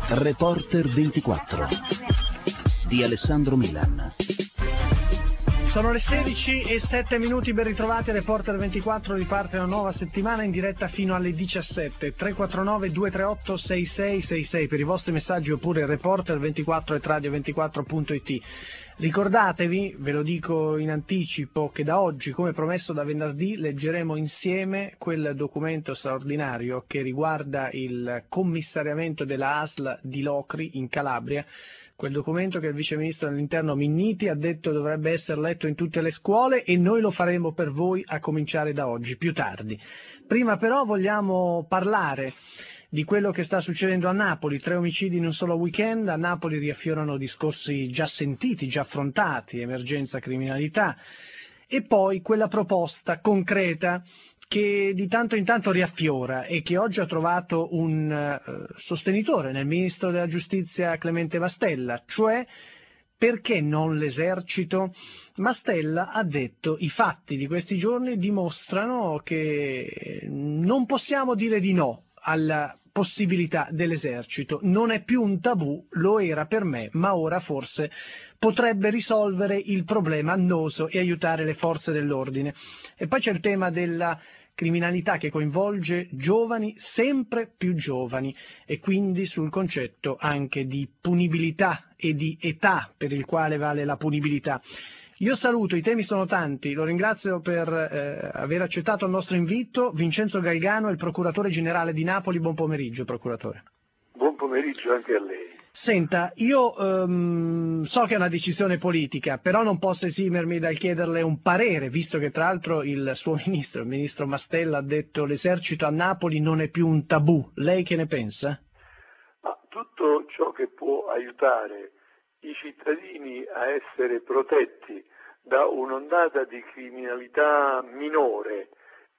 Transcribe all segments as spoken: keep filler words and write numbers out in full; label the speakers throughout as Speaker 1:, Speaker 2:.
Speaker 1: Reporter ventiquattro di Alessandro Milan.
Speaker 2: Sono le sedici e sette minuti, ben ritrovati a Reporter ventiquattro, riparte una nuova settimana in diretta fino alle diciassette. Tre quattro nove due tre otto sei sei sei sei per i vostri messaggi, oppure reporter ventiquattro at radio ventiquattro punto it. Ricordatevi, ve lo dico in anticipo, che da oggi, come promesso da venerdì, leggeremo insieme quel documento straordinario che riguarda il commissariamento della A S L di Locri in Calabria. Quel documento che il vice ministro dell'interno Minniti ha detto dovrebbe essere letto in tutte le scuole, e noi lo faremo per voi a cominciare da oggi, più tardi. Prima però vogliamo parlare di quello che sta succedendo a Napoli. Tre omicidi in un solo weekend. A Napoli riaffiorano discorsi già sentiti, già affrontati: emergenza criminalità, e poi quella proposta concreta che di tanto in tanto riaffiora e che oggi ha trovato un uh, sostenitore nel ministro della giustizia Clemente Mastella, cioè perché non l'esercito? Mastella ha detto: i fatti di questi giorni dimostrano che non possiamo dire di no alla possibilità dell'esercito, non è più un tabù, lo era per me, ma ora forse potrebbe risolvere il problema annoso e aiutare le forze dell'ordine. E poi c'è il tema della criminalità che coinvolge giovani, sempre più giovani, e quindi sul concetto anche di punibilità e di età per il quale vale la punibilità. Io saluto, i temi sono tanti, lo ringrazio per eh, aver accettato il nostro invito. Vincenzo Galgano, il procuratore generale di Napoli. Buon pomeriggio, procuratore.
Speaker 3: Buon pomeriggio anche a lei.
Speaker 2: Senta, io um, so che è una decisione politica, però non posso esimermi dal chiederle un parere, visto che tra l'altro il suo ministro, il ministro Mastella, ha detto l'esercito a Napoli non è più un tabù. Lei che ne pensa?
Speaker 3: Ma tutto ciò che può aiutare i cittadini a essere protetti da un'ondata di criminalità minore,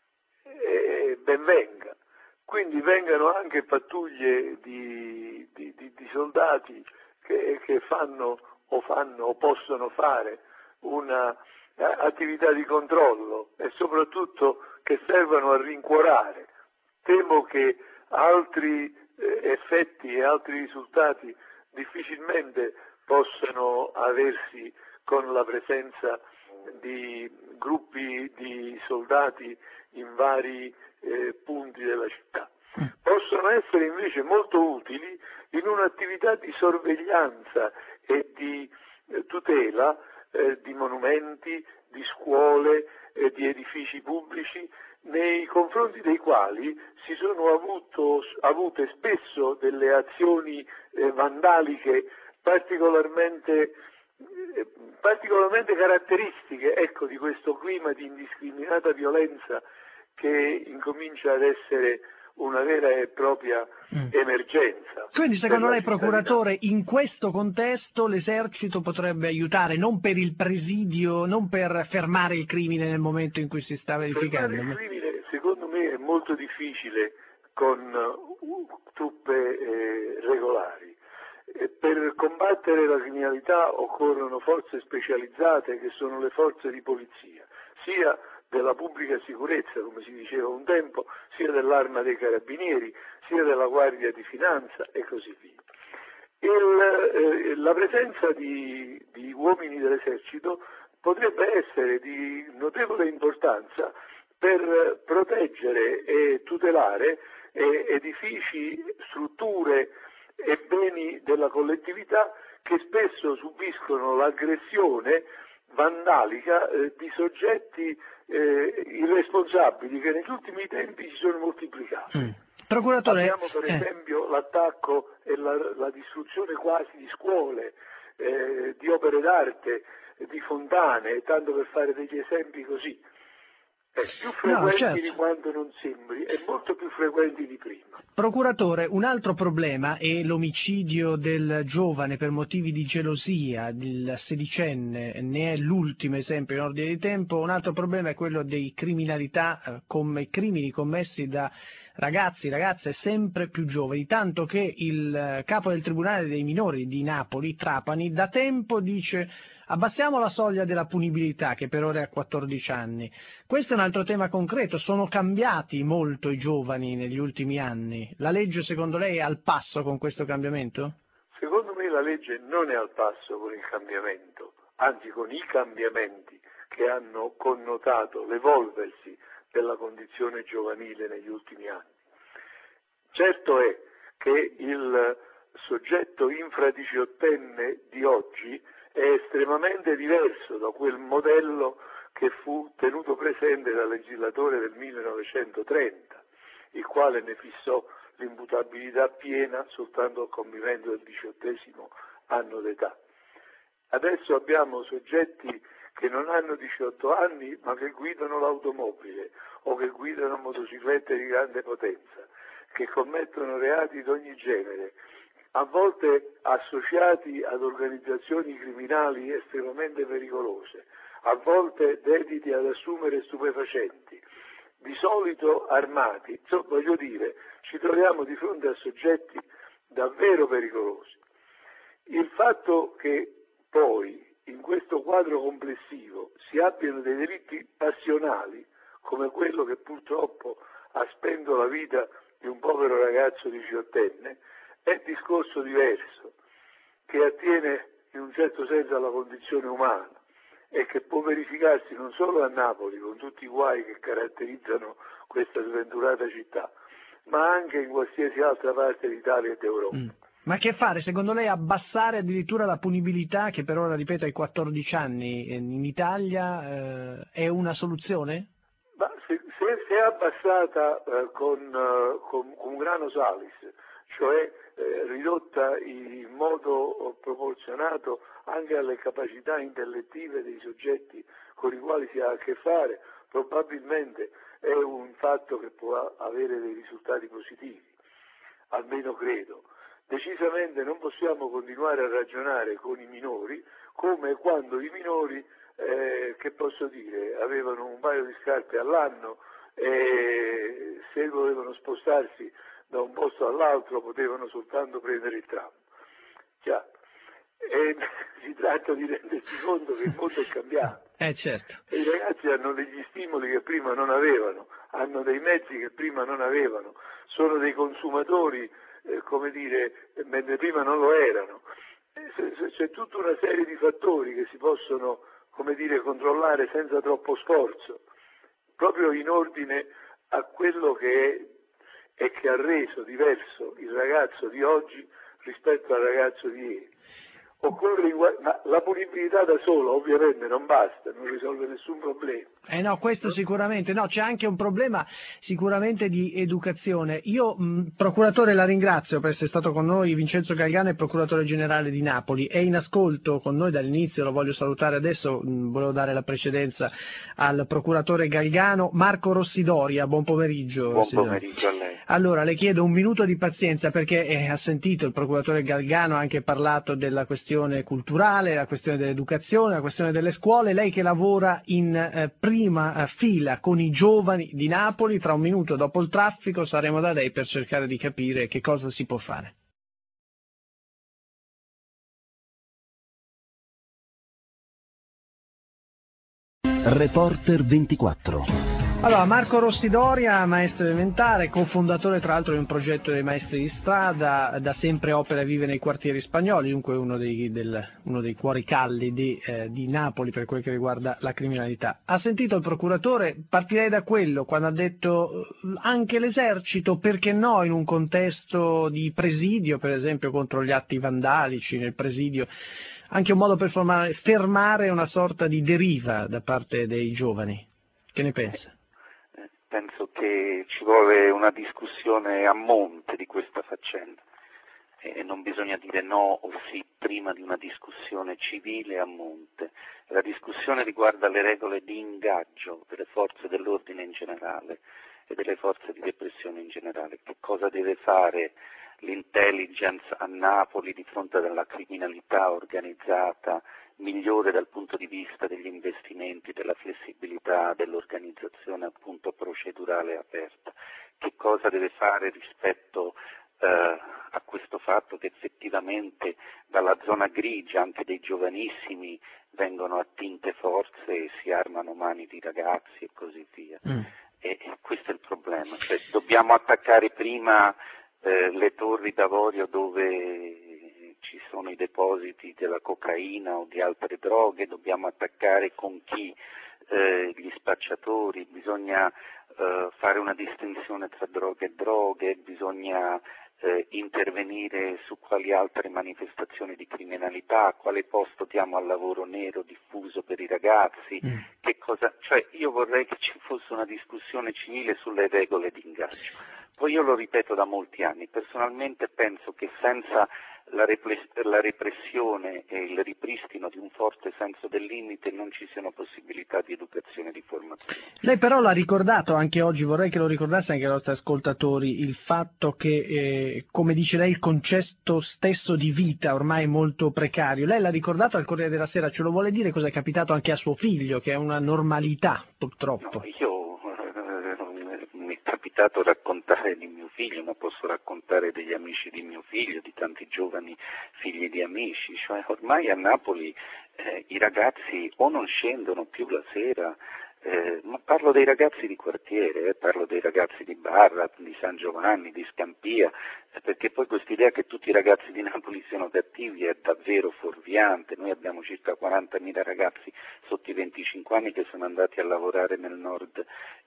Speaker 3: eh, ben venga. Quindi vengano anche pattuglie di, di, di, di soldati che, che fanno o fanno o possono fare una eh, attività di controllo, e soprattutto che servano a rincuorare. Temo che altri eh, effetti e altri risultati difficilmente possano aversi con la presenza di gruppi di soldati in vari eh, punti della città. Possono essere invece molto utili in un'attività di sorveglianza e di eh, tutela eh, di monumenti, di scuole, eh, di edifici pubblici, nei confronti dei quali si sono avuto, avute spesso delle azioni eh, vandaliche particolarmente, eh, particolarmente caratteristiche, ecco, di questo clima di indiscriminata violenza che incomincia ad essere una vera e propria mm. emergenza.
Speaker 2: Quindi secondo lei, procuratore, in questo contesto l'esercito potrebbe aiutare, non per il presidio, non per fermare il crimine nel momento in cui si sta verificando?
Speaker 3: Fermare il crimine secondo me è molto difficile con uh, truppe eh, regolari. E per combattere la criminalità occorrono forze specializzate, che sono le forze di polizia, sia della pubblica sicurezza, come si diceva un tempo, sia dell'Arma dei Carabinieri, sia della Guardia di Finanza e così via. Il, eh, la presenza di, di uomini dell'esercito potrebbe essere di notevole importanza per proteggere e tutelare eh, edifici, strutture e beni della collettività che spesso subiscono l'aggressione vandalica eh, di soggetti eh, irresponsabili che negli ultimi tempi si sono moltiplicati.
Speaker 2: Mm. Procuratore,
Speaker 3: abbiamo per
Speaker 2: eh.
Speaker 3: esempio l'attacco e la, la distruzione quasi di scuole, eh, di opere d'arte, di fontane, tanto per fare degli esempi così. È più frequenti
Speaker 2: no, certo.
Speaker 3: di quanto non sembri, è molto più frequenti di prima.
Speaker 2: Procuratore, un altro problema è l'omicidio del giovane per motivi di gelosia, del sedicenne, ne è l'ultimo esempio in ordine di tempo. Un altro problema è quello dei criminalità, come crimini commessi da ragazzi, ragazze sempre più giovani, tanto che il capo del Tribunale dei minori di Napoli, Trapani, da tempo dice abbassiamo la soglia della punibilità, che per ora è a quattordici anni. Questo è un altro tema concreto, sono cambiati molto i giovani negli ultimi anni. La legge secondo lei è al passo con questo cambiamento?
Speaker 3: Secondo me la legge non è al passo con il cambiamento, anzi con i cambiamenti che hanno connotato l'evolversi della condizione giovanile negli ultimi anni. Certo è che il soggetto infradiciottenne di oggi è estremamente diverso da quel modello che fu tenuto presente dal legislatore del millenovecentotrenta, il quale ne fissò l'imputabilità piena soltanto al compimento del diciottesimo anno d'età. Adesso abbiamo soggetti che non hanno diciotto anni ma che guidano l'automobile o che guidano motociclette di grande potenza, che commettono reati di ogni genere, a volte associati ad organizzazioni criminali estremamente pericolose, a volte dediti ad assumere stupefacenti, di solito armati. Insomma, voglio dire, ci troviamo di fronte a soggetti davvero pericolosi. Il fatto che poi in questo quadro complessivo si abbiano dei delitti passionali, come quello che purtroppo ha spento la vita di un povero ragazzo diciottenne, è discorso diverso, che attiene in un certo senso alla condizione umana e che può verificarsi non solo a Napoli, con tutti i guai che caratterizzano questa sventurata città, ma anche in qualsiasi altra parte d'Italia e d'Europa.
Speaker 2: Mm. Ma che fare? Secondo lei abbassare addirittura la punibilità, che per ora, ripeto, ai quattordici anni in Italia, eh, è una soluzione?
Speaker 3: Ma se, se, se è abbassata eh, con, uh, con, con un grano salis, cioè eh, ridotta in modo proporzionato anche alle capacità intellettive dei soggetti con i quali si ha a che fare, probabilmente è un fatto che può avere dei risultati positivi, almeno credo. Decisamente non possiamo continuare a ragionare con i minori come quando i minori, eh, che posso dire, avevano un paio di scarpe all'anno e se volevano spostarsi da un posto all'altro potevano soltanto prendere il tram. Già. E si tratta di rendersi conto che il mondo è cambiato.
Speaker 2: Eh, certo.
Speaker 3: E i ragazzi hanno degli stimoli che prima non avevano, hanno dei mezzi che prima non avevano, sono dei consumatori, eh, come dire, mentre prima non lo erano. C'è tutta una serie di fattori che si possono, come dire, controllare senza troppo sforzo, proprio in ordine a quello che è e che ha reso diverso il ragazzo di oggi rispetto al ragazzo di ieri. Occorre, ma la punibilità da sola ovviamente non basta, non risolve nessun problema.
Speaker 2: Eh no, questo sicuramente, no, c'è anche un problema sicuramente di educazione. Io, mh, procuratore, la ringrazio per essere stato con noi. Vincenzo Galgano è procuratore generale di Napoli, è in ascolto con noi dall'inizio, lo voglio salutare adesso, mh, volevo dare la precedenza al procuratore Galgano. Marco Rossidoria, buon pomeriggio.
Speaker 4: Buon pomeriggio a lei.
Speaker 2: Allora, le chiedo un minuto di pazienza perché eh, ha sentito il procuratore Galgano ha anche parlato della questione culturale, la questione dell'educazione, la questione delle scuole. Lei che lavora in eh, prima fila con i giovani di Napoli, tra un minuto dopo il traffico saremo da lei per cercare di capire che cosa si può fare.
Speaker 1: Reporter ventiquattro.
Speaker 2: Allora, Marco Rossidoria, maestro elementare, cofondatore tra l'altro di un progetto dei maestri di strada, da sempre opera e vive nei quartieri spagnoli, dunque uno dei, del, uno dei cuori caldi di, eh, di Napoli per quel che riguarda la criminalità. Ha sentito il procuratore? Partirei da quello, quando ha detto anche l'esercito, perché no, in un contesto di presidio, per esempio contro gli atti vandalici nel presidio, anche un modo per formare, fermare una sorta di deriva da parte dei giovani. Che ne pensa?
Speaker 4: Penso che ci vuole una discussione a monte di questa faccenda e non bisogna dire no o sì prima di una discussione civile a monte. La discussione riguarda le regole di ingaggio delle forze dell'ordine in generale e delle forze di repressione in generale. Che cosa deve fare l'intelligence a Napoli di fronte alla criminalità organizzata migliore dal punto di vista degli investimenti, della flessibilità, dell'organizzazione appunto procedurale aperta. che cosa deve fare rispetto eh, a questo fatto che effettivamente dalla zona grigia anche dei giovanissimi vengono attinte forze e si armano mani di ragazzi e così via. Mm. E, e questo è il problema, cioè, dobbiamo attaccare prima eh, le torri d'avorio dove ci sono i depositi della cocaina o di altre droghe, dobbiamo attaccare con chi eh, gli spacciatori, bisogna eh, fare una distinzione tra droghe e droghe, bisogna eh, intervenire su quali altre manifestazioni di criminalità, quale posto diamo al lavoro nero diffuso per i ragazzi, mm. che cosa, cioè io vorrei che ci fosse una discussione civile sulle regole di ingaggio. Poi io lo ripeto da molti anni, personalmente penso che senza la, repres- la repressione e il ripristino di un forte senso del limite non ci siano possibilità di educazione e di formazione.
Speaker 2: Lei però l'ha ricordato anche oggi, vorrei che lo ricordasse anche ai nostri ascoltatori, il fatto che, eh, come dice lei, il concetto stesso di vita ormai è molto precario. Lei l'ha ricordato al Corriere della Sera, ce lo vuole dire cosa è capitato anche a suo figlio, che è una normalità purtroppo?
Speaker 4: No, io mi è capitato raccontare di mio figlio, ma posso raccontare degli amici di mio figlio, di tanti giovani figli di amici, cioè ormai a Napoli eh, i ragazzi o non scendono più la sera, eh, ma parlo dei ragazzi di quartiere, eh, parlo dei ragazzi di Barra, di San Giovanni, di Scampia, eh, perché poi quest'idea che tutti i ragazzi di Napoli siano cattivi è davvero fuorviante. Noi abbiamo circa quarantamila ragazzi sotto i venticinque anni che sono andati a lavorare nel nord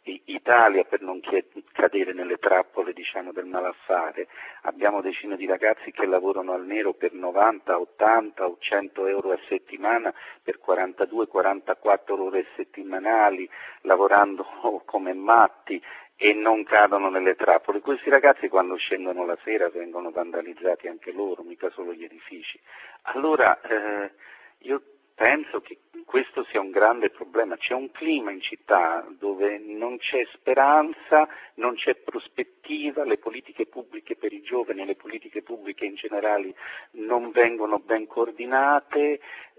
Speaker 4: Italia per non cadere nelle trappole, diciamo, del malaffare. Abbiamo decine di ragazzi che lavorano al nero per novanta, ottanta o cento euro a settimana per quarantadue quarantaquattro ore settimanali, lavorando come matti e non cadono nelle trappole. Questi ragazzi quando scendono la sera vengono vandalizzati anche loro, mica solo gli edifici. Allora eh, io penso che questo sia un grande problema, c'è un clima in città dove non c'è speranza, non c'è prospettiva, le politiche pubbliche per i giovani e le politiche pubbliche in generale non vengono ben coordinate,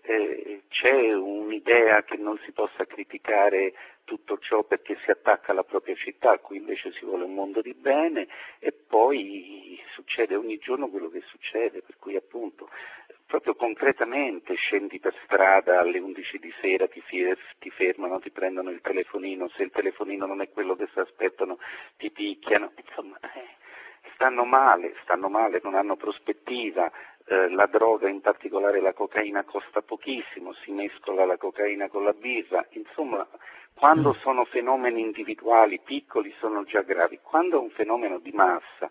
Speaker 4: eh, c'è un'idea che non si possa criticare tutto ciò perché si attacca alla propria città, qui invece si vuole un mondo di bene e poi succede ogni giorno quello che succede, per cui appunto proprio concretamente scendi per strada alle undici di sera, ti, fi- ti fermano, ti prendono il telefonino, se il telefonino non è quello che si aspettano ti picchiano, insomma eh, stanno male, stanno male, non hanno prospettiva, eh, la droga, in particolare la cocaina, costa pochissimo, si mescola la cocaina con la birra, insomma quando sono fenomeni individuali, piccoli, sono già gravi, quando è un fenomeno di massa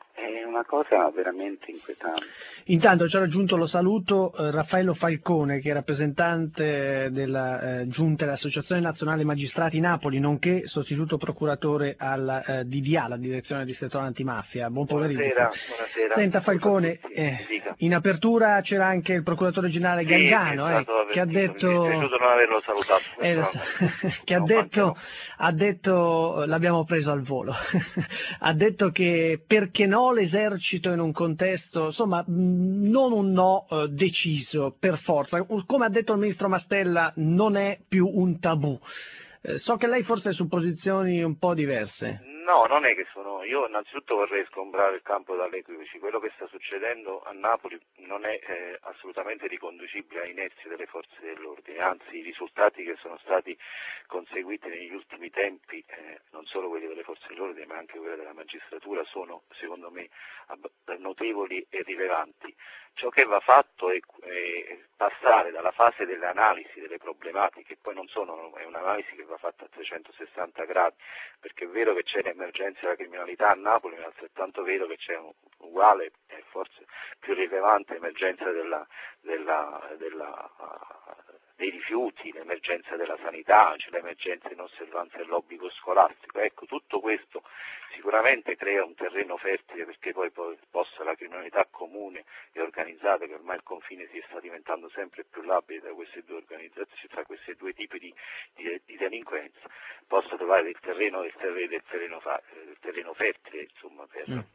Speaker 4: è una cosa veramente inquietante.
Speaker 2: Intanto ci ha raggiunto, lo saluto, eh, Raffaello Falcone, che è rappresentante della eh, Giunta dell'Associazione Nazionale Magistrati Napoli, nonché sostituto procuratore alla eh, D D A, la Direzione Distrettuale Antimafia. Buon pomeriggio.
Speaker 4: Buonasera, buonasera.
Speaker 2: Senta Falcone, eh, in apertura c'era anche il procuratore generale
Speaker 4: sì,
Speaker 2: Galgano, eh, che ha detto...
Speaker 4: Mi è piaciuto non averlo salutato.
Speaker 2: Eh, lo so, che ha detto, ha detto, l'abbiamo preso al volo, ha detto che perché no l'esercito in un contesto, insomma, non un no eh, deciso per forza, come ha detto il ministro Mastella, non è più un tabù. Eh, so che lei forse è su posizioni un po' diverse.
Speaker 4: No, non è che sono, io innanzitutto vorrei sgombrare il campo dalle equivoci, quello che sta succedendo a Napoli non è eh, assolutamente riconducibile a inerzie delle forze dell'ordine, anzi i risultati che sono stati conseguiti negli ultimi tempi, eh, non solo quelli delle forze dell'ordine ma anche quelli della magistratura, sono secondo me notevoli e rilevanti. Ciò che va fatto è, è passare dalla fase delle analisi delle problematiche, poi non sono, è un'analisi che va fatta a trecentosessanta gradi, perché è vero che c'è l'emergenza della criminalità a Napoli, ma è altrettanto vero che c'è un uguale e forse più rilevante emergenza della, della, della, uh, dei rifiuti, l'emergenza della sanità, cioè l'emergenza in osservanza dell'obbligo scolastico. Ecco, tutto questo sicuramente crea un terreno fertile perché poi, poi possa la criminalità comune e organizzata, che ormai il confine si sta diventando sempre più labile tra queste due organizzazioni, tra questi due tipi di, di, di delinquenza, possa trovare il terreno, il terreno, il terreno, fa, il terreno fertile, insomma, per... Mm.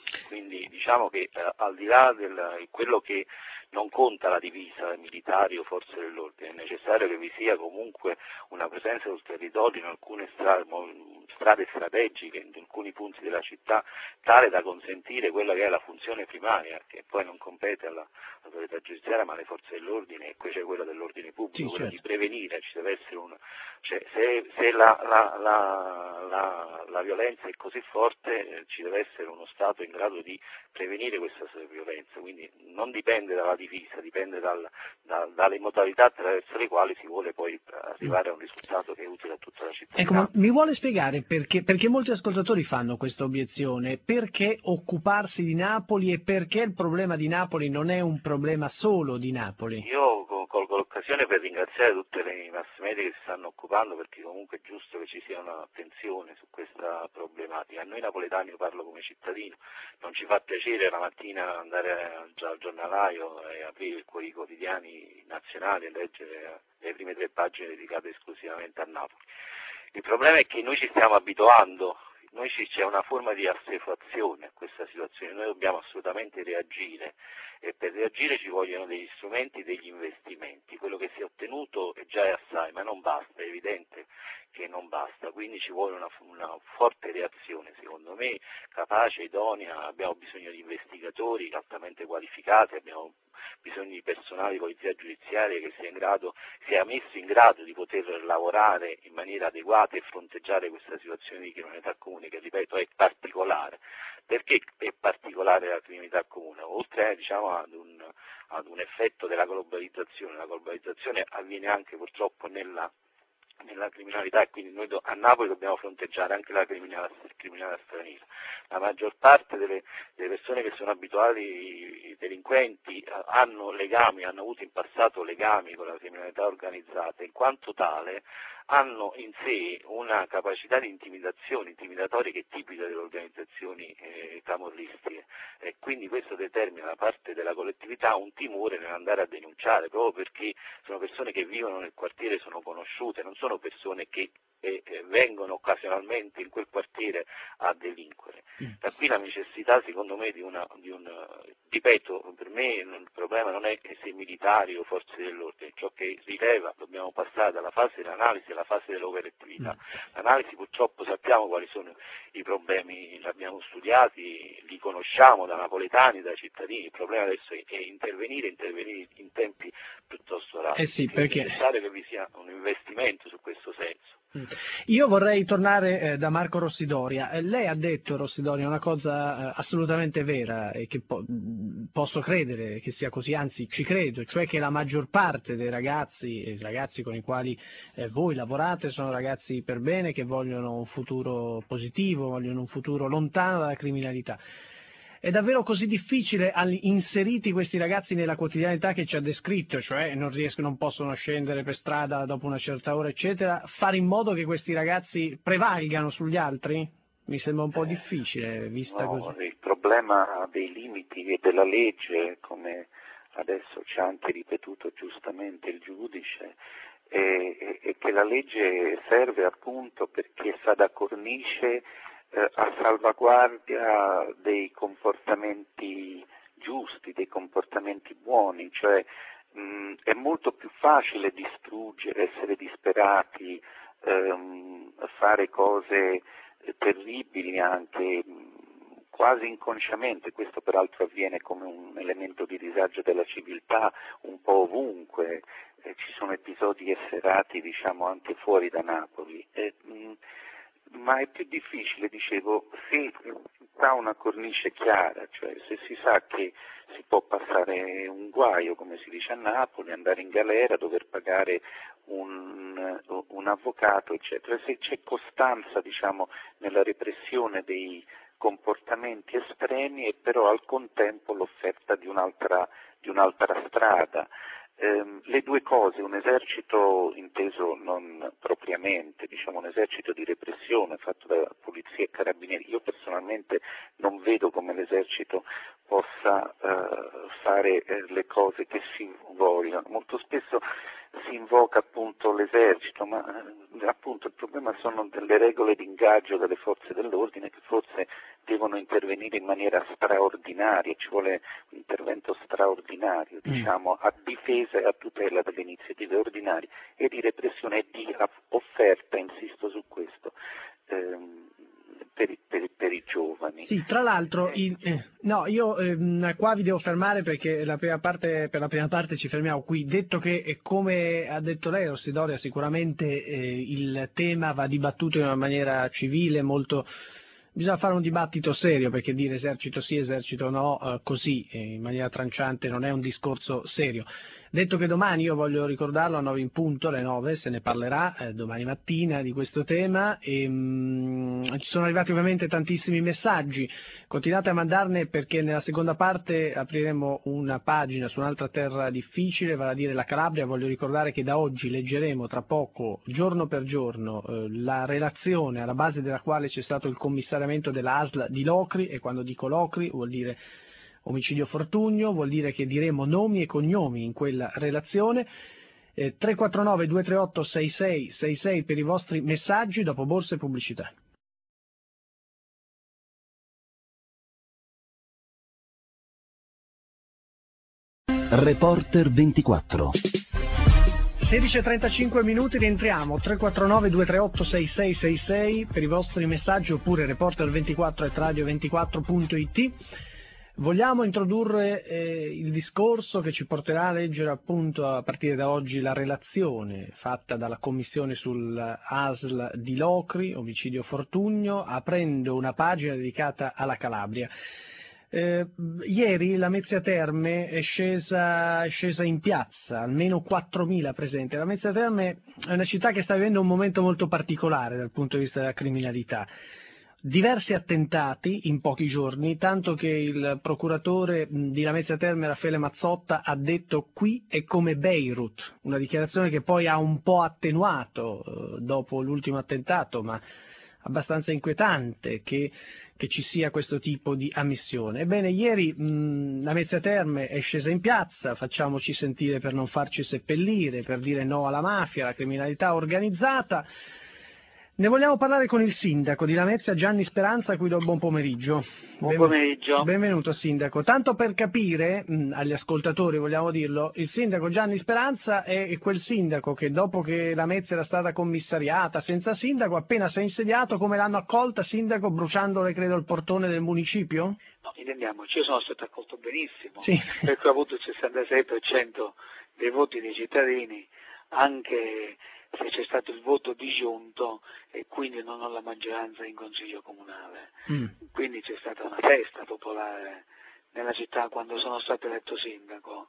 Speaker 4: Quindi diciamo che eh, al di là di quello che non conta la divisa militari o forze dell'ordine, è necessario che vi sia comunque una presenza sul territorio in alcune strade, strade strategiche, in alcuni punti della città, tale da consentire quella che è la funzione primaria, che poi non compete all'autorità giudiziaria ma alle forze dell'ordine, e poi c'è quella dell'ordine pubblico,
Speaker 2: sì,
Speaker 4: quella
Speaker 2: certo.
Speaker 4: di prevenire. Ci deve essere una, cioè, se, se la, la, la, la, la violenza è così forte, eh, ci deve essere uno Stato in grado di prevenire questa violenza, quindi non dipende dalla divisa, dipende dal, da, dalle modalità attraverso le quali si vuole poi arrivare a un risultato che è utile a tutta la città.
Speaker 2: Ecco, ma mi vuole spiegare perché, perché molti ascoltatori fanno questa obiezione? Perché occuparsi di Napoli e perché il problema di Napoli non è un problema solo di Napoli?
Speaker 4: Io colgo l'occasione per ringraziare tutte le mass media che si stanno occupando, perché comunque è giusto che ci sia un'attenzione su questa problematica. A noi napoletani, io parlo come cittadino, non ci fa piacere la mattina andare al giornalaio e aprire i quotidiani nazionali e leggere le prime tre pagine dedicate esclusivamente a Napoli. Il problema è che noi ci stiamo abituando, noi ci, c'è una forma di assuefazione a questa situazione, noi dobbiamo assolutamente reagire, e per reagire ci vogliono degli strumenti, degli investimenti. Quello che si è ottenuto è già assai, ma non basta, è evidente che non basta, quindi ci vuole una, una forte reazione, secondo me, capace, idonea. Abbiamo bisogno di investigatori altamente qualificati, abbiamo bisogno di personale di polizia giudiziaria che sia in grado, sia messo in grado di poter lavorare in maniera adeguata e fronteggiare questa situazione di criminalità comune, che ripeto è particolare. Perché è particolare la criminalità comune? Oltre diciamo, ad, un, ad un effetto della globalizzazione, la globalizzazione avviene anche purtroppo nella nella criminalità, e quindi noi do, a Napoli dobbiamo fronteggiare anche la criminalità, criminalità straniera. La maggior parte delle, delle persone che sono abituali, i delinquenti, eh, hanno legami, hanno avuto in passato legami con la criminalità organizzata, in quanto tale hanno in sé una capacità di intimidazione, intimidatoria, che è tipica delle organizzazioni eh, camorristiche, e quindi questo determina da parte della collettività un timore nell'andare a denunciare, proprio perché sono persone che vivono nel quartiere, sono conosciute, non sono persone che eh, vengono occasionalmente in quel quartiere a delinquere. Da qui la necessità, secondo me, di una, di un, ripeto, per me il problema non è se militari o forze dell'ordine, ciò che rileva, dobbiamo passare dalla fase dell'analisi alla fase dell'operatività. L'analisi, purtroppo sappiamo quali sono i problemi, li abbiamo studiati, li conosciamo da napoletani, da cittadini. Il problema adesso è, è intervenire, intervenire in tempi piuttosto rapidi.
Speaker 2: Eh sì, perché
Speaker 4: è necessario che vi sia un investimento su questo senso.
Speaker 2: Io vorrei tornare eh, da Marco Rossidoria. Eh, lei ha detto, Rossidoria, una cosa eh, assolutamente vera e che po- posso credere che sia così, anzi ci credo, cioè che la maggior parte dei ragazzi e ragazzi con i quali eh, voi lavorate sono ragazzi per bene, che vogliono un futuro positivo, vogliono un futuro lontano dalla criminalità. È davvero così difficile, inseriti questi ragazzi nella quotidianità che ci ha descritto, cioè non riescono, non possono scendere per strada dopo una certa ora, eccetera, fare in modo che questi ragazzi prevalgano sugli altri? Mi sembra un po' difficile, vista
Speaker 4: no,
Speaker 2: così.
Speaker 4: Il problema dei limiti della legge, come adesso ci ha anche ripetuto giustamente il giudice, è, è che la legge serve appunto perché fa da cornice a salvaguardia dei comportamenti giusti, dei comportamenti buoni, cioè mh, è molto più facile distruggere, essere disperati, ehm, fare cose terribili anche mh, quasi inconsciamente. Questo peraltro avviene come un elemento di disagio della civiltà un po' ovunque, eh, ci sono episodi efferati diciamo anche fuori da Napoli. Eh, mh, ma è più difficile, dicevo, se ha una cornice chiara, cioè se si sa che si può passare un guaio, come si dice a Napoli, andare in galera, dover pagare un, un avvocato, eccetera, se c'è costanza, diciamo, nella repressione dei comportamenti estremi e però al contempo l'offerta di un'altra, di un'altra strada. Eh, le due cose, un esercito inteso non propriamente, diciamo un esercito di repressione fatto da polizia e carabinieri, io personalmente non vedo come l'esercito possa eh, fare eh, le cose che si vogliono. Molto spesso si invoca appunto l'esercito, ma eh, appunto il problema sono delle regole di ingaggio delle forze dell'ordine che forse devono intervenire in maniera straordinaria, ci vuole un intervento straordinario, diciamo, a difesa e a tutela delle iniziative ordinarie e di repressione e di offerta, insisto su questo, ehm, per, i, per, per i giovani.
Speaker 2: Sì, tra l'altro, il, eh, no, io ehm, qua vi devo fermare perché la prima parte, per la prima parte ci fermiamo qui. Detto che, eh, come ha detto lei, Rossidoria, sicuramente eh, il tema va dibattuto in una maniera civile, molto... Bisogna fare un dibattito serio, perché dire esercito sì, esercito no, eh, così, eh, in maniera tranciante, non è un discorso serio. Detto che domani, io voglio ricordarlo, a nove in punto, alle nove, se ne parlerà eh, domani mattina di questo tema, e, mh, ci sono arrivati ovviamente tantissimi messaggi, continuate a mandarne perché nella seconda parte apriremo una pagina su un'altra terra difficile, vale a dire la Calabria. Voglio ricordare che da oggi leggeremo tra poco, giorno per giorno, eh, la relazione alla base della quale c'è stato il commissariamento della A S L di Locri, e quando dico Locri vuol dire omicidio Fortugno, vuol dire che diremo nomi e cognomi in quella relazione. eh, tre quattro nove due tre otto sei sei sei sei per i vostri messaggi dopo borse e pubblicità.
Speaker 1: Reporter ventiquattro.
Speaker 2: sedici e trentacinque minuti, rientriamo. Tre quattro nove due tre otto sei sei sei sei per i vostri messaggi, oppure reporter ventiquattro at radio ventiquattro punto it. Vogliamo introdurre eh, il discorso che ci porterà a leggere appunto a partire da oggi la relazione fatta dalla commissione sull'A S L di Locri, omicidio Fortugno, aprendo una pagina dedicata alla Calabria. Eh, ieri la Mezzia Terme è scesa, è scesa in piazza, almeno quattromila presenti. La Mezzia Terme è una città che sta vivendo un momento molto particolare dal punto di vista della criminalità. Diversi attentati in pochi giorni, tanto che il procuratore di Lamezia Terme, Raffaele Mazzotta, ha detto qui è come Beirut, una dichiarazione che poi ha un po' attenuato eh, dopo l'ultimo attentato, ma abbastanza inquietante che, che ci sia questo tipo di ammissione. Ebbene, ieri mh, Lamezia Terme è scesa in piazza, facciamoci sentire per non farci seppellire, per dire no alla mafia, alla criminalità organizzata. Ne vogliamo parlare con il sindaco di Lamezia, Gianni Speranza, a cui do buon pomeriggio.
Speaker 5: Buon pomeriggio.
Speaker 2: Benvenuto sindaco. Tanto per capire, mh, agli ascoltatori vogliamo dirlo, il sindaco Gianni Speranza è quel sindaco che dopo che Lamezia era stata commissariata, senza sindaco, appena si è insediato, come l'hanno accolta, sindaco, bruciandole credo il portone del municipio?
Speaker 5: No, intendiamoci, io sono stato accolto benissimo,
Speaker 2: sì.
Speaker 5: Perché ho avuto il sessantasei per cento dei voti dei cittadini, anche se c'è stato il voto disgiunto e quindi non ho la maggioranza in consiglio comunale. Mm. Quindi c'è stata una festa popolare nella città quando sono stato eletto sindaco.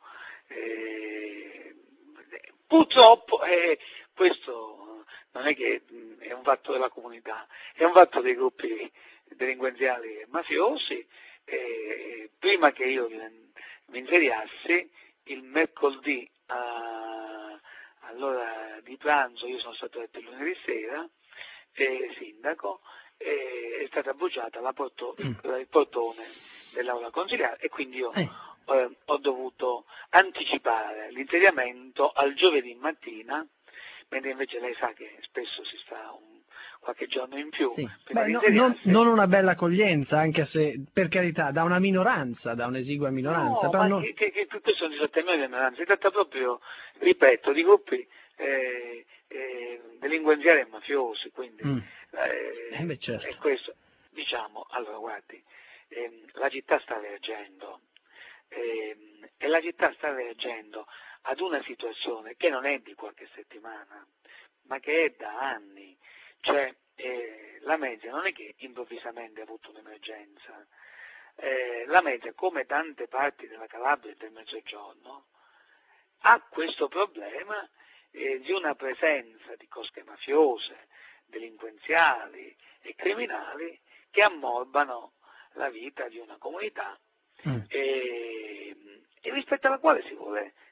Speaker 5: E, purtroppo eh, questo non è che è un fatto della comunità, è un fatto dei gruppi delinquenziali e mafiosi. E prima che io mi insediassi, il mercoledì a all'ora di pranzo, io sono stato eletto il lunedì sera, eh, sindaco, eh, è stata bruciata la porto, mm. il portone dell'aula consiliare e quindi io eh. Eh, ho dovuto anticipare l'insediamento al giovedì mattina, mentre invece lei sa che spesso si sta un, qualche giorno in più.
Speaker 2: Sì. Beh, no, non, non una bella accoglienza, anche se, per carità, da una minoranza, da un'esigua minoranza.
Speaker 5: No,
Speaker 2: però
Speaker 5: ma
Speaker 2: non...
Speaker 5: che, che, che questo non disattemento di minoranza, si tratta proprio, ripeto, di gruppi eh, eh, delinquenziali e mafiosi, quindi
Speaker 2: mm.
Speaker 5: eh,
Speaker 2: eh beh, certo.
Speaker 5: è questo. Diciamo, allora guardi, ehm, la città sta reagendo ehm, e la città sta reagendo ad una situazione che non è di qualche settimana, ma che è da anni. Cioè, eh, la Mezzia non è che improvvisamente ha avuto un'emergenza, eh, la Mezzia, come tante parti della Calabria e del Mezzogiorno, ha questo problema eh, di una presenza di cosche mafiose, delinquenziali e criminali che ammorbano la vita di una comunità mm. e, e rispetto alla quale si vuole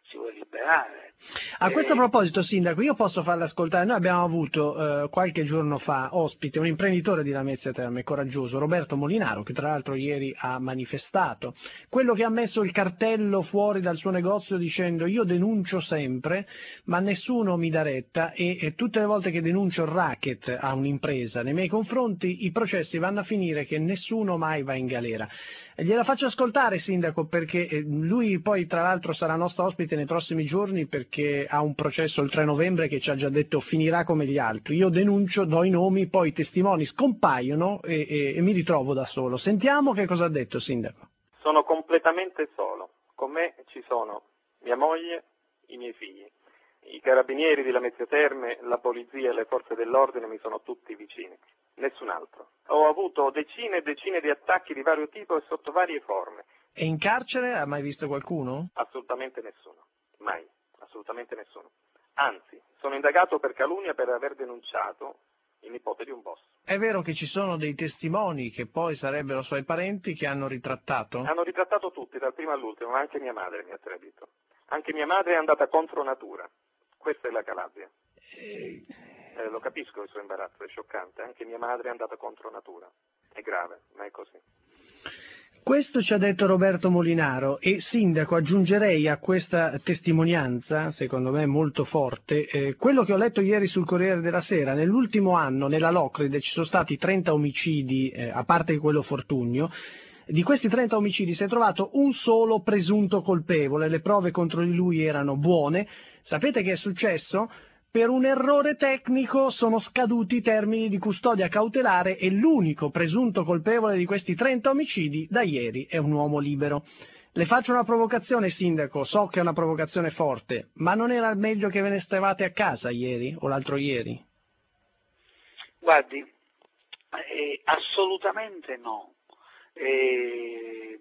Speaker 5: si vuole liberare.
Speaker 2: A questo
Speaker 5: eh,
Speaker 2: proposito, Sindaco, io posso farle ascoltare, noi abbiamo avuto eh, qualche giorno fa ospite un imprenditore di Lamezia Terme coraggioso, Roberto Molinaro, che tra l'altro ieri ha manifestato, quello che ha messo il cartello fuori dal suo negozio dicendo io denuncio sempre ma nessuno mi dà retta e, e tutte le volte che denuncio il racket a un'impresa nei miei confronti i processi vanno a finire che nessuno mai va in galera. Gliela faccio ascoltare, Sindaco, perché lui poi tra l'altro sarà nostro ospite nei prossimi giorni perché ha un processo il tre novembre che ci ha già detto finirà come gli altri. Io denuncio, do i nomi, poi i testimoni scompaiono e, e, e mi ritrovo da solo. Sentiamo che cosa ha detto, Sindaco.
Speaker 6: Sono completamente solo. Con me ci sono mia moglie, i miei figli. I carabinieri di Lamezia Terme, la polizia e le forze dell'ordine mi sono tutti vicini. Nessun altro. Ho avuto decine e decine di attacchi di vario tipo e sotto varie forme.
Speaker 2: E in carcere ha mai visto qualcuno?
Speaker 6: Assolutamente nessuno. Mai. Assolutamente nessuno. Anzi, sono indagato per calunnia per aver denunciato il nipote di un boss.
Speaker 2: È vero che ci sono dei testimoni che poi sarebbero suoi parenti che hanno ritrattato?
Speaker 6: Hanno ritrattato tutti, dal primo all'ultimo, ma anche mia madre mi ha tradito. Anche mia madre è andata contro natura. Questa è la Calabria.
Speaker 2: Eh...
Speaker 6: Eh, lo capisco il suo imbarazzo, è scioccante. Anche mia madre è andata contro natura. È grave, ma è così.
Speaker 2: Questo ci ha detto Roberto Molinaro e, Sindaco, aggiungerei a questa testimonianza, secondo me molto forte, eh, quello che ho letto ieri sul Corriere della Sera. Nell'ultimo anno nella Locride ci sono stati trenta omicidi, eh, a parte quello Fortunio. Di questi trenta omicidi si è trovato un solo presunto colpevole, le prove contro di lui erano buone. Sapete che è successo? Per un errore tecnico sono scaduti i termini di custodia cautelare e l'unico presunto colpevole di questi trenta omicidi da ieri è un uomo libero. Le faccio una provocazione, Sindaco, so che è una provocazione forte, ma non era meglio che ve ne stavate a casa ieri o l'altro ieri?
Speaker 5: Guardi, eh, assolutamente no. Eh,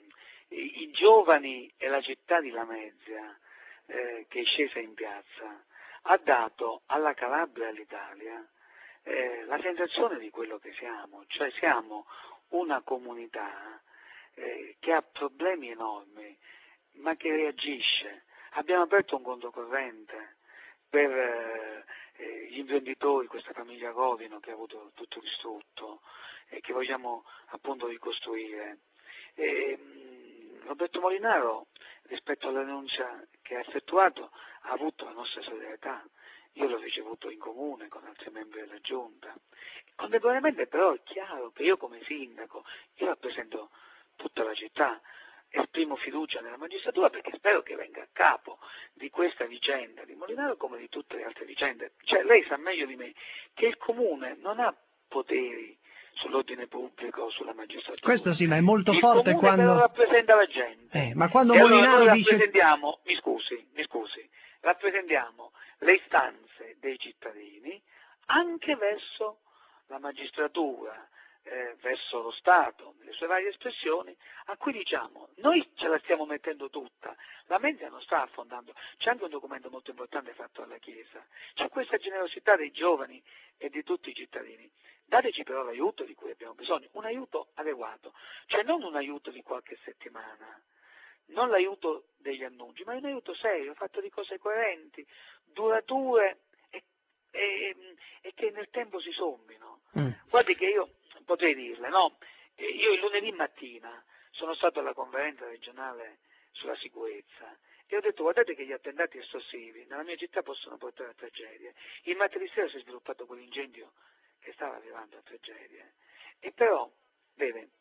Speaker 5: i giovani e la città di Lamezia eh, che è scesa in piazza ha dato alla Calabria e all'Italia eh, la sensazione di quello che siamo, cioè siamo una comunità eh, che ha problemi enormi ma che reagisce. Abbiamo aperto un conto corrente per eh, eh, gli imprenditori, questa famiglia Covino che ha avuto tutto distrutto e che vogliamo appunto ricostruire. E, mh, Roberto Molinaro, rispetto alla denuncia che ha effettuato, ha avuto la nostra solidarietà. Io l'ho ricevuto in comune con altri membri della Giunta. Contemporaneamente però è chiaro che io come sindaco, io rappresento tutta la città, esprimo fiducia nella magistratura perché spero che venga a capo di questa vicenda di Molinaro come di tutte le altre vicende. Cioè lei sa meglio di me che il comune non ha poteri sull'ordine pubblico, sulla magistratura.
Speaker 2: Questo sì, ma è molto
Speaker 5: il
Speaker 2: forte
Speaker 5: comune
Speaker 2: quando...
Speaker 5: però rappresenta la gente.
Speaker 2: Eh, ma quando
Speaker 5: e
Speaker 2: Molinaro
Speaker 5: allora noi
Speaker 2: dice...
Speaker 5: rappresentiamo, mi scusi, mi scusi, rappresentiamo le istanze dei cittadini anche verso la magistratura, eh, verso lo Stato, nelle sue varie espressioni, a cui diciamo, noi ce la stiamo mettendo tutta, la Mezia non sta affondando, c'è anche un documento molto importante fatto alla Chiesa, c'è questa generosità dei giovani e di tutti i cittadini, dateci però l'aiuto di cui abbiamo bisogno, un aiuto adeguato, cioè non un aiuto di qualche settimana, non l'aiuto degli annunci, ma un aiuto serio, fatto di cose coerenti, durature e, e, e che nel tempo si sommino. Mm. Guardi che io potrei dirle, no? Io il lunedì mattina sono stato alla conferenza regionale sulla sicurezza e ho detto guardate che gli attentati estorsivi nella mia città possono portare a tragedie. Il martedì sera si è sviluppato quell'incendio che stava arrivando a tragedie. E però, vede,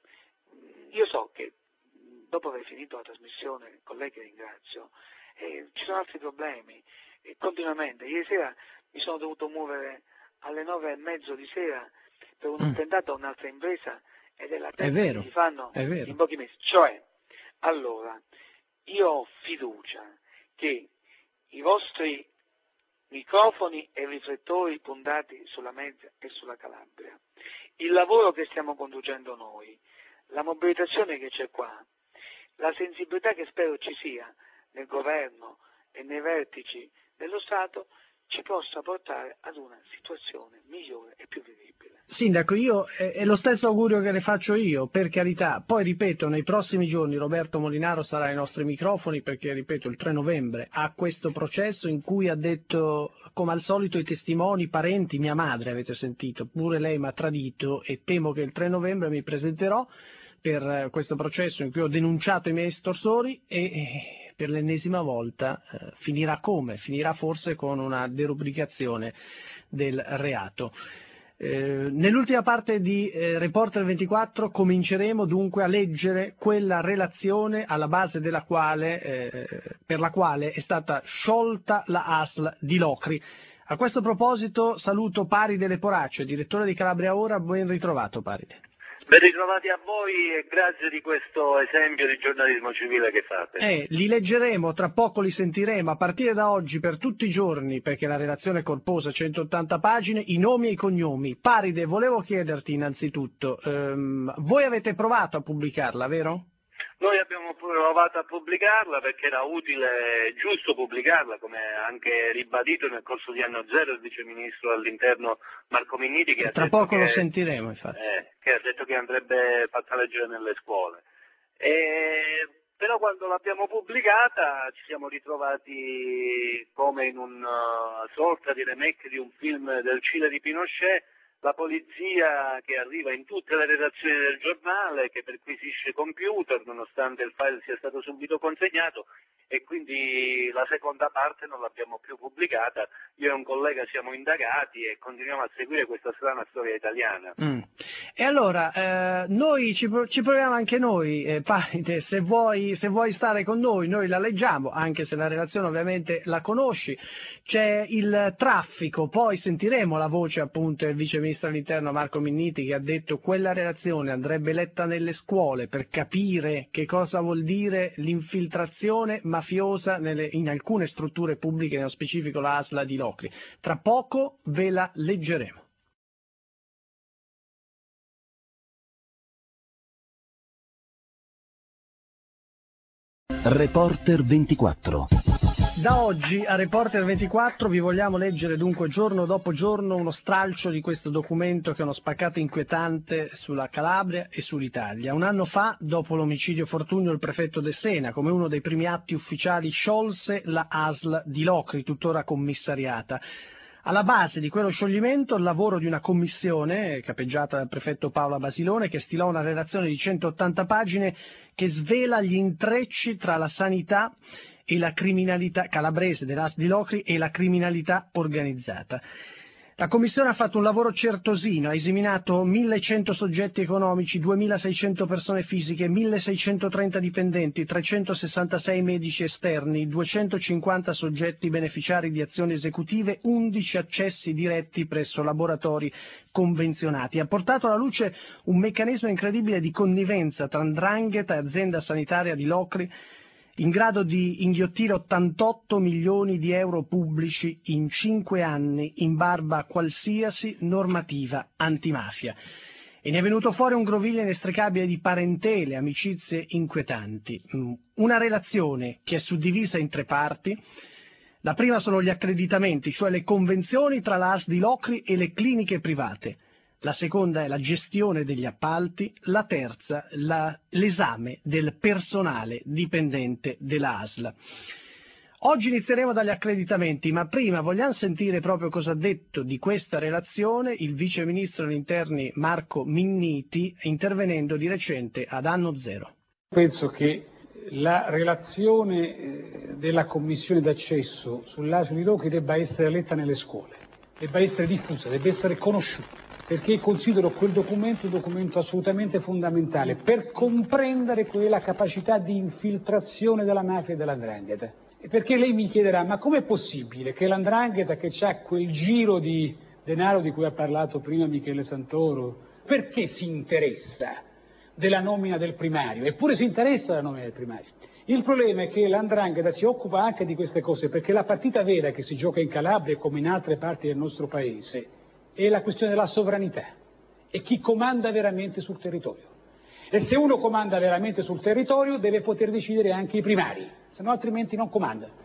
Speaker 5: io so che dopo aver finito la trasmissione, con lei che ringrazio, eh, ci sono altri problemi, e continuamente. Ieri sera mi sono dovuto muovere alle nove e mezzo di sera per un mm. attentato a un'altra impresa ed è la terza che si fanno in pochi mesi. Cioè, allora, io ho fiducia che i vostri microfoni e riflettori puntati sulla Mezia e sulla Calabria, il lavoro che stiamo conducendo noi, la mobilitazione che c'è qua, la sensibilità che spero ci sia nel governo e nei vertici dello Stato, ci possa portare ad una situazione migliore e più vivibile.
Speaker 2: Sindaco, io è, è lo stesso augurio che le faccio io, per carità. Poi ripeto, nei prossimi giorni Roberto Molinaro sarà ai nostri microfoni perché, ripeto, il tre novembre ha questo processo in cui ha detto, come al solito, i testimoni, i parenti, mia madre avete sentito, pure lei mi ha tradito e temo che il tre novembre mi presenterò per questo processo in cui ho denunciato i miei estorsori e... e per l'ennesima volta eh, finirà come? Finirà forse con una derubricazione del reato. Eh, nell'ultima parte di eh, Reporter ventiquattro cominceremo dunque a leggere quella relazione alla base della quale, eh, per la quale è stata sciolta la A S L di Locri. A questo proposito saluto Paride Leporaccio, direttore di Calabria Ora, ben ritrovato Paride.
Speaker 7: Ben ritrovati a voi e grazie di questo esempio di giornalismo civile che fate.
Speaker 2: Eh, li leggeremo, tra poco li sentiremo, a partire da oggi per tutti i giorni, perché la relazione è corposa, centottanta pagine, i nomi e i cognomi. Paride, volevo chiederti innanzitutto, ehm, voi avete provato a pubblicarla, vero?
Speaker 7: Noi abbiamo provato a pubblicarla perché era utile e giusto pubblicarla, come anche ribadito nel corso di anno zero il vice ministro all'interno Marco Minniti, che ha
Speaker 2: Tra
Speaker 7: detto
Speaker 2: poco
Speaker 7: che,
Speaker 2: lo sentiremo, infatti.
Speaker 7: Eh, che ha detto che andrebbe fatta leggere nelle scuole. E, però quando l'abbiamo pubblicata ci siamo ritrovati come in una uh, sorta di remake di un film del Cile di Pinochet, la polizia che arriva in tutte le redazioni del giornale, che perquisisce computer nonostante il file sia stato subito consegnato, e quindi la seconda parte non l'abbiamo più pubblicata. Io e un collega siamo indagati e continuiamo a seguire questa strana storia italiana.
Speaker 2: Mm. E allora, eh, noi ci, ci proviamo anche noi, eh, Paride, se vuoi, se vuoi stare con noi, noi la leggiamo, anche se la relazione ovviamente la conosci. C'è il traffico, poi sentiremo la voce appunto del vice ministro all'interno Marco Minniti, che ha detto che quella relazione andrebbe letta nelle scuole per capire che cosa vuol dire l'infiltrazione mafiosa nelle, in alcune strutture pubbliche, nello specifico la A S L di Locri. Tra poco ve la leggeremo.
Speaker 1: Reporter ventiquattro.
Speaker 2: Da oggi a Reporter ventiquattro vi vogliamo leggere dunque giorno dopo giorno uno stralcio di questo documento che è uno spaccato inquietante sulla Calabria e sull'Italia. Un anno fa, dopo l'omicidio Fortunio, il prefetto De Sena, come uno dei primi atti ufficiali, sciolse la A S L di Locri, tuttora commissariata. Alla base di quello scioglimento il lavoro di una commissione capeggiata dal prefetto Paola Basilone, che stilò una relazione di centottanta pagine che svela gli intrecci tra la sanità e la criminalità calabrese dell'A S L di Locri e la criminalità organizzata. La Commissione ha fatto un lavoro certosino, ha esaminato millecento soggetti economici, duemilaseicento persone fisiche, milleseicentotrenta dipendenti, trecentosessantasei medici esterni, duecentocinquanta soggetti beneficiari di azioni esecutive, undici accessi diretti presso laboratori convenzionati. Ha portato alla luce un meccanismo incredibile di connivenza tra 'ndrangheta e azienda sanitaria di Locri, in grado di inghiottire ottantotto milioni di euro pubblici in cinque anni in barba a qualsiasi normativa antimafia. E ne è venuto fuori un groviglio inestricabile di parentele, amicizie inquietanti. Una relazione che è suddivisa in tre parti. La prima sono gli accreditamenti, cioè le convenzioni tra la A S L di Locri e le cliniche private. La seconda è la gestione degli appalti, la terza la, l'esame del personale dipendente della A S L. Oggi inizieremo dagli accreditamenti, ma prima vogliamo sentire proprio cosa ha detto di questa relazione il vice ministro degli interni Marco Minniti, intervenendo di recente ad Anno Zero.
Speaker 8: Penso che la relazione della commissione d'accesso sull'A S L di Locri debba essere letta nelle scuole, debba essere diffusa, debba essere conosciuta, perché considero quel documento un documento assolutamente fondamentale per comprendere quella capacità di infiltrazione della mafia e della 'ndrangheta. E perché lei mi chiederà, ma com'è possibile che la 'ndrangheta, che ha quel giro di denaro di cui ha parlato prima Michele Santoro, perché si interessa della nomina del primario? Eppure si interessa della nomina del primario. Il problema è che la 'ndrangheta si occupa anche di queste cose, perché la partita vera che si gioca in Calabria, come in altre parti del nostro paese, è la questione della sovranità e chi comanda veramente sul territorio. E se uno comanda veramente sul territorio deve poter decidere anche i primari, se no altrimenti non comanda.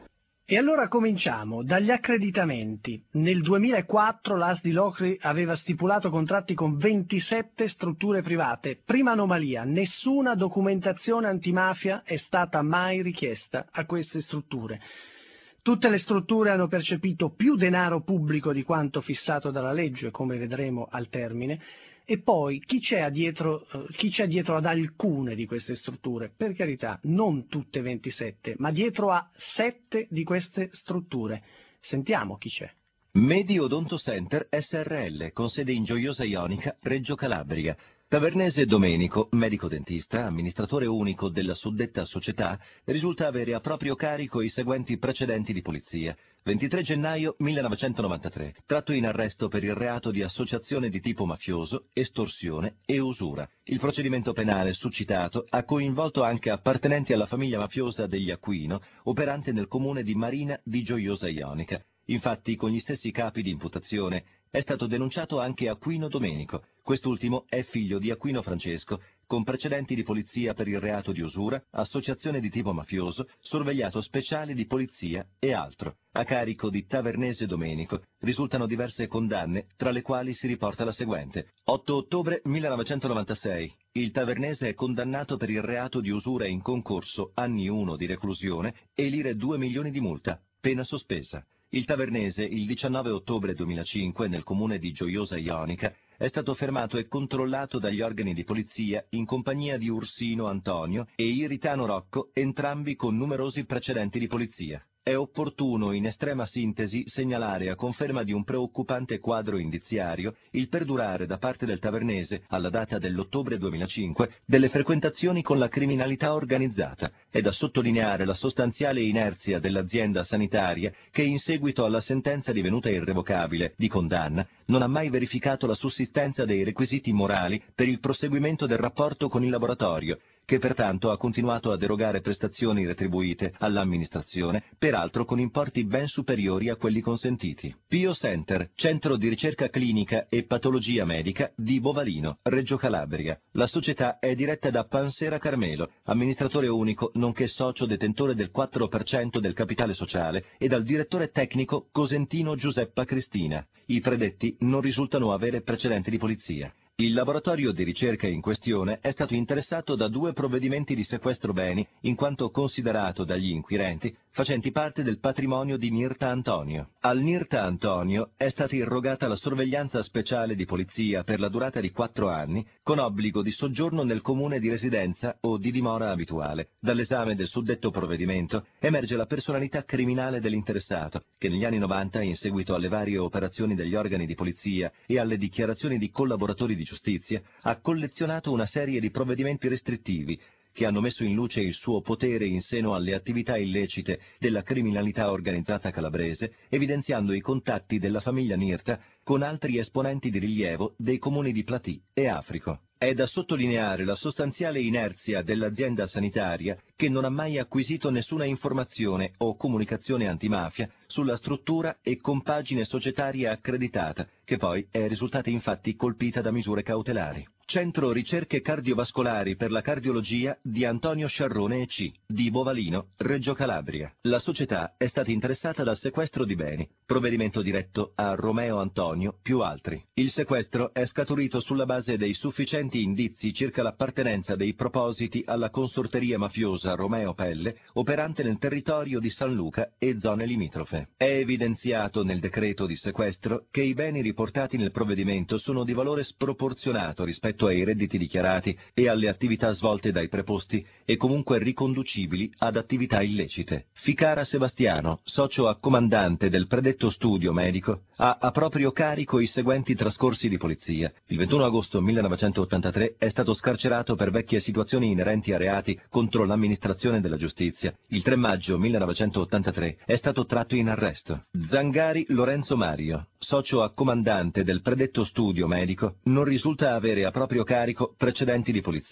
Speaker 2: E allora cominciamo dagli accreditamenti. Nel duemilaquattro l'A S di Locri aveva stipulato contratti con ventisette strutture private. Prima anomalia, nessuna documentazione antimafia è stata mai richiesta a queste strutture. Tutte le strutture hanno percepito più denaro pubblico di quanto fissato dalla legge, come vedremo al termine. E poi chi c'è dietro, eh, chi c'è dietro ad alcune di queste strutture? Per carità, non tutte ventisette, ma dietro a sette di queste strutture. Sentiamo chi c'è.
Speaker 9: Medi Odonto Center S R L, con sede in Gioiosa Ionica, Reggio Calabria. Tavernese Domenico, medico dentista, amministratore unico della suddetta società, risulta avere a proprio carico i seguenti precedenti di polizia. ventitré gennaio millenovecentonovantatré, tratto in arresto per il reato di associazione di tipo mafioso, estorsione e usura. Il procedimento penale succitato ha coinvolto anche appartenenti alla famiglia mafiosa degli Aquino, operante nel comune di Marina di Gioiosa Ionica. Infatti, con gli stessi capi di imputazione, è stato denunciato anche Aquino Domenico. Quest'ultimo è figlio di Aquino Francesco, con precedenti di polizia per il reato di usura, associazione di tipo mafioso, sorvegliato speciale di polizia e altro. A carico di Tavernese Domenico risultano diverse condanne, tra le quali si riporta la seguente. otto ottobre millenovecentonovantasei. Il Tavernese è condannato per il reato di usura in concorso, anni uno di reclusione e lire due milioni di multa, pena sospesa. Il Tavernese, il diciannove ottobre duemilacinque, nel comune di Gioiosa Ionica, è stato fermato e controllato dagli organi di polizia in compagnia di Ursino Antonio e Iritano Rocco, entrambi con numerosi precedenti di polizia. È opportuno, in estrema sintesi, segnalare, a conferma di un preoccupante quadro indiziario, il perdurare da parte del Tavernese, alla data dell'ottobre duemilacinque, delle frequentazioni con la criminalità organizzata. È da sottolineare la sostanziale inerzia dell'azienda sanitaria che, in seguito alla sentenza divenuta irrevocabile di condanna, non ha mai verificato la sussistenza dei requisiti morali per il proseguimento del rapporto con il laboratorio, che pertanto ha continuato ad erogare prestazioni retribuite all'amministrazione, peraltro con importi ben superiori a quelli consentiti. Pio Center, centro di ricerca clinica e patologia medica di Bovalino, Reggio Calabria. La società è diretta da Pansera Carmelo, amministratore unico nonché socio detentore del quattro per cento del capitale sociale, e dal direttore tecnico Cosentino Giuseppa Cristina. I predetti non risultano avere precedenti di polizia. Il laboratorio di ricerca in questione è stato interessato da due provvedimenti di sequestro beni, in quanto considerato dagli inquirenti facenti parte del patrimonio di Nirta Antonio. Al Nirta Antonio è stata irrogata la sorveglianza speciale di polizia per la durata di quattro anni, con obbligo di soggiorno nel comune di residenza o di dimora abituale. Dall'esame del suddetto provvedimento emerge la personalità criminale dell'interessato, che negli anni novanta, in seguito alle varie operazioni degli organi di polizia e alle dichiarazioni di collaboratori di giustizia, ha collezionato una serie di provvedimenti restrittivi che hanno messo in luce il suo potere in seno alle attività illecite della criminalità organizzata calabrese, evidenziando i contatti della famiglia Nirta con altri esponenti di rilievo dei comuni di Platì e Africo. È da sottolineare la sostanziale inerzia dell'azienda sanitaria, che non ha mai acquisito nessuna informazione o comunicazione antimafia sulla struttura e compagine societaria accreditata, che poi è risultata infatti colpita da misure cautelari. Centro Ricerche Cardiovascolari per la Cardiologia di Antonio Sciarrone e C, di Bovalino, Reggio Calabria. La società è stata interessata dal sequestro di beni, provvedimento diretto a Romeo Antonio più altri. Il sequestro è scaturito sulla base dei sufficienti indizi circa l'appartenenza dei propositi alla consorteria mafiosa Romeo Pelle, operante nel territorio di San Luca e zone limitrofe. È evidenziato nel decreto di sequestro che i beni riportati nel provvedimento sono di valore sproporzionato rispetto ai redditi dichiarati e alle attività svolte dai preposti e comunque riconducibili ad attività illecite. Ficara Sebastiano, socio accomandante del predetto studio medico, ha a proprio carico i seguenti trascorsi di polizia. Il ventuno agosto millenovecentottantatré è stato scarcerato per vecchie situazioni inerenti a reati contro l'amministrazione della giustizia. Il tre maggio millenovecentottantatré è stato tratto in arresto. Zangari Lorenzo Mario, socio accomandante del predetto studio medico, non risulta avere a proprio carico precedenti di polizia.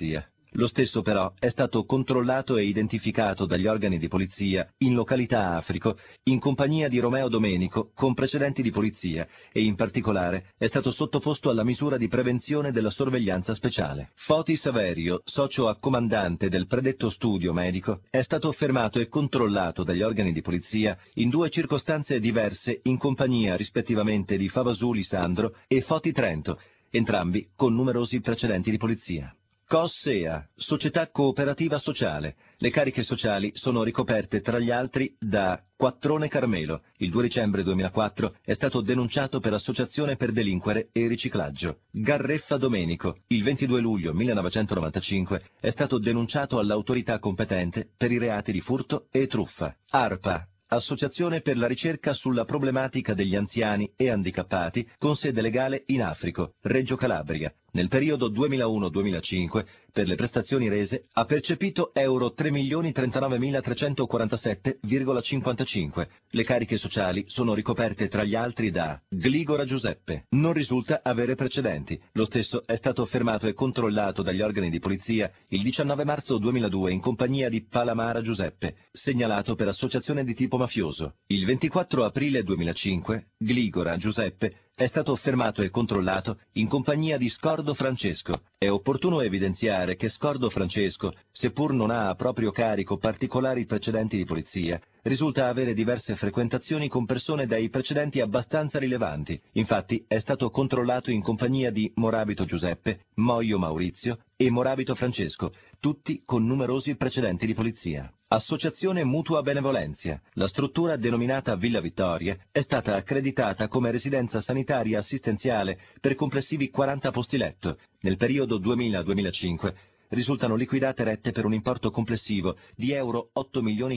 Speaker 9: Lo stesso però è stato controllato e identificato dagli organi di polizia in località Africo in compagnia di Romeo Domenico con precedenti di polizia e in particolare è stato sottoposto alla misura di prevenzione della sorveglianza speciale. Foti Saverio, socio accomandante del predetto studio medico, è stato fermato e controllato dagli organi di polizia in due circostanze diverse in compagnia rispettivamente di Favasuli Sandro e Foti Trento, entrambi con numerosi precedenti di polizia. COS-SEA, Società Cooperativa Sociale. Le cariche sociali sono ricoperte tra gli altri da Quattrone Carmelo. Il due dicembre duemilaquattro è stato denunciato per associazione per delinquere e riciclaggio. Garreffa Domenico. Il ventidue luglio millenovecentonovantacinque è stato denunciato all'autorità competente per i reati di furto e truffa. ARPA, Associazione per la ricerca sulla problematica degli anziani e handicappati, con sede legale in Africo, Reggio Calabria. Nel periodo duemilauno duemilacinque, per le prestazioni rese, ha percepito euro tre milioni trentanovemilatrecentoquarantasette virgola cinquantacinque. Le cariche sociali sono ricoperte tra gli altri da Gligora Giuseppe. Non risulta avere precedenti. Lo stesso è stato fermato e controllato dagli organi di polizia il diciannove marzo duemiladue in compagnia di Palamara Giuseppe, segnalato per associazione di tipo mafioso. Il ventiquattro aprile duemilacinque, Gligora Giuseppe è stato fermato e controllato in compagnia di Scordo Francesco. È opportuno evidenziare che Scordo Francesco, seppur non ha a proprio carico particolari precedenti di polizia, risulta avere diverse frequentazioni con persone dai precedenti abbastanza rilevanti. Infatti è stato controllato in compagnia di Morabito Giuseppe, Moio Maurizio e Morabito Francesco, tutti con numerosi precedenti di polizia. Associazione Mutua Benevolenza. La struttura denominata Villa Vittoria è stata accreditata come residenza sanitaria assistenziale per complessivi quaranta posti letto. Nel periodo duemila duemilacinque risultano liquidate rette per un importo complessivo di euro otto milioni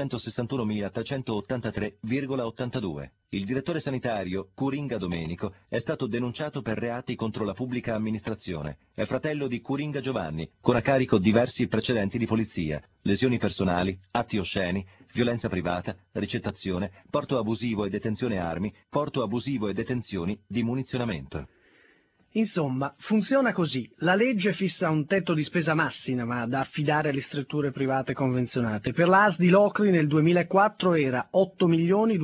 Speaker 9: quattrocentosessantunomilatrecentottantatré virgola ottantadue. Il direttore sanitario, Curinga Domenico, è stato denunciato per reati contro la pubblica amministrazione. È fratello di Curinga Giovanni, con a carico diversi precedenti di polizia, lesioni personali, atti osceni, violenza privata, ricettazione, porto abusivo e detenzione armi, porto abusivo e detenzioni di munizionamento.
Speaker 2: Insomma, funziona così. La legge fissa un tetto di spesa massima da affidare alle strutture private convenzionate. Per l'A S di Locri nel duemilaquattro era otto milioni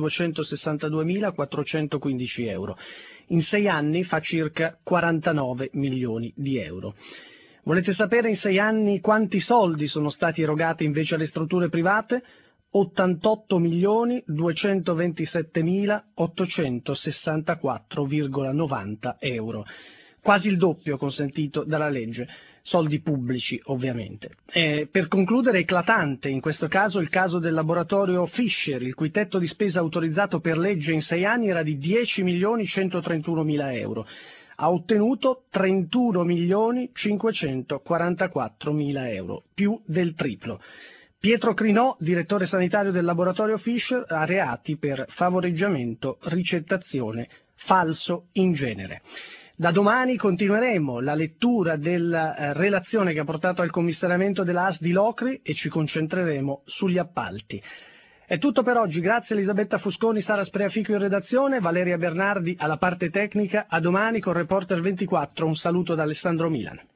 Speaker 2: duecentosessantaduemilaquattrocentoquindici euro. In sei anni fa circa quarantanove milioni di euro. Volete sapere in sei anni quanti soldi sono stati erogati invece alle strutture private? ottantotto milioni duecentoventisettemilaottocentosessantaquattro virgola novanta euro. Quasi il doppio consentito dalla legge, soldi pubblici ovviamente. Eh, per concludere, eclatante in questo caso il caso del laboratorio Fischer, il cui tetto di spesa autorizzato per legge in sei anni era di dieci milioni centotrentunomila euro. Ha ottenuto trentuno milioni cinquecentoquarantaquattromila euro, più del triplo. Pietro Crinò, direttore sanitario del laboratorio Fischer, ha reati per favoreggiamento, ricettazione, falso in genere. Da domani continueremo la lettura della eh, relazione che ha portato al commissariamento dell'A S di Locri e ci concentreremo sugli appalti. È tutto per oggi, grazie a Elisabetta Fusconi, Sara Spreafico in redazione, Valeria Bernardi alla parte tecnica. A domani con Reporter ventiquattro, un saluto da Alessandro Milan.